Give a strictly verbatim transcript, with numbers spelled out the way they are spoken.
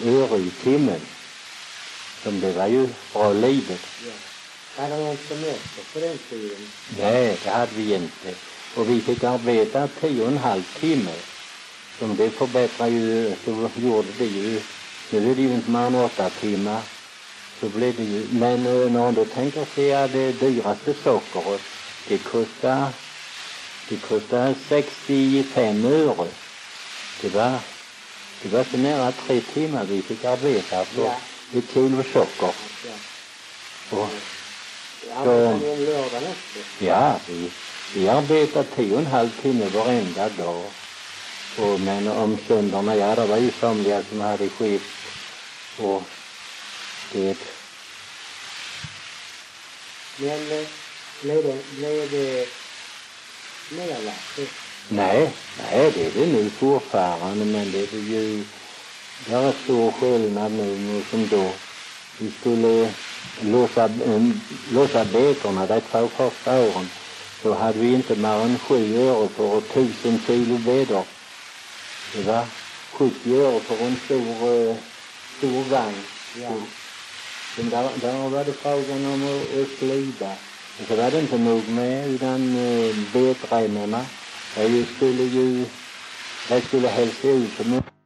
öre i timmen. Som det var ju bra livet. Ja. Hade de någon semester på den tiden? Nej, det hade vi inte. Och vi fick arbeta tio och en halv timme. Som det förbättrar ju, så gjorde det ju. Nu är det ju inte mer än åtta timmar. Så blev det ju. Men när man då tänker sig att det dyraste sockret, det kostar, det kostar sextiofem öre. Det var, det var så nära tre timmar vi fick arbeta på Ja. ett kilo socker. Ja. Och Arbetade ni en lördag också? ja, vi, vi arbetar tio och en halv timme varenda dag. Och, men om söndagarna, ja, det var ju somliga som hade skift. Och det... Men eh, blev det, blev det nedlagt? Nej, nej, det är det nu fortfarande, men det är ju... Det är stor skillnad nu som då. Vi skulle låsa, ähm, låsa betorna de två första åren. Så hade vi inte mer än sju öre för tusen kilo bedor. Det var sjuttio öre för en stor, uh, stor vagn. Ja. Men där, där var det frågan om att, att slida. Och så var det inte nog med utan uh, betrännorna. Det skulle ju, det skulle helst se ut som